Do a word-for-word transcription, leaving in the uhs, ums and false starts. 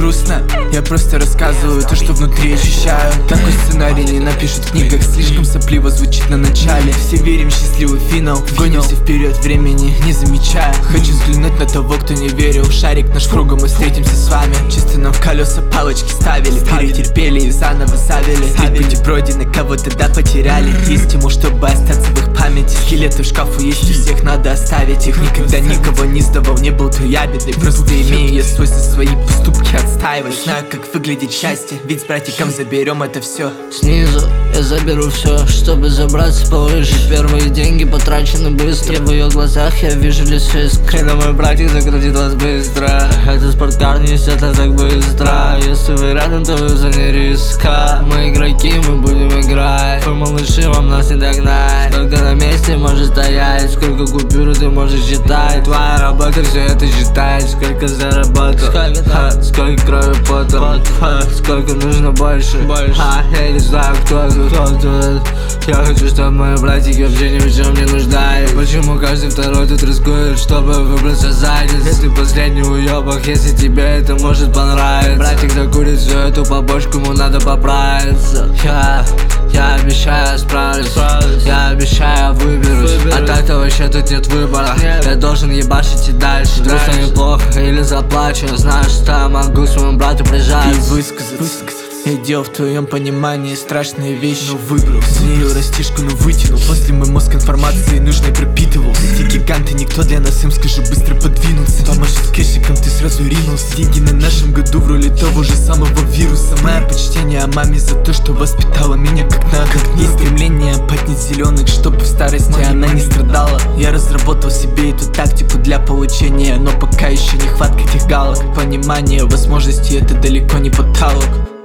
грустно, я просто рассказываю то, что внутри ощущаю. Такой сценарий не напишут в книгах, слишком сопливо звучит на начале. Все верим в счастливый финал, гонимся вперед времени, не замечая. Хочу взглянуть на того, кто не верил. Шарик наш кругом, мы встретимся с вами. Чисто нам в колеса палочки ставили, перетерпели и заново завели. Ведь пути пройдены, кого-то да потеряли. Есть ему, чтобы остаться в их памяти. Скелеты в шкафу есть у всех, надо оставить их. Никогда никого не сдавал, не был той ябедой. Просто имею я свойство свои поступки отстаивать. Знаю, как выглядит счастье, ведь с братиком заберем это все. Снизу я заберу все, чтобы забраться повыше. Первые деньги потрачены быстро. В ее глазах я вижу лишь искры. Но мой братик закрутит вас быстро. Это спорткар несет так быстро. Если вы рядом, то вы в зоне риска. Мы игроки, мы будем играть. Вы малыши, вам нас не догнать. Только на месте можешь стоять. Сколько купюр ты можешь считать. Твоя работа все это считает. Сколько заработал, сколько, сколько крови пота, сколько нужно больше, больше. А, я не знаю, кто тут, кто тут. Я хочу, чтобы мои братики вообще ни в чем не нуждались. Почему каждый второй тут рискует, чтобы выбраться сзади? Если последний уебок, если тебе это может понравиться. Братик докурит всю эту побочку, ему надо поправиться. Я, я обещаю справлюсь, я обещаю выберусь. А так-то вообще тут нет выбора. Я должен ебашить и дальше. Вдруг станет плохо или заплачу. Знаю, что я могу своему брату прижать И высказаться. Я делал в твоем понимании страшные вещи, но выбрал злею растяжку, но вытянул. После мой мозг информации нужной пропитывал. Эти гиганты, никто для нас, им скажи быстро подвинуться. Помашь с кэшиком, ты сразу ринулся. Деньги на нашем году в роли того же самого вируса. Мое почтение о маме за то, что воспитала меня как надо. Есть стремление поднять зеленых, чтобы в старости она не страдала. Я разработал себе эту тактику для получения, но пока еще нехватка этих галок. Понимание возможностей — это далеко не потолок.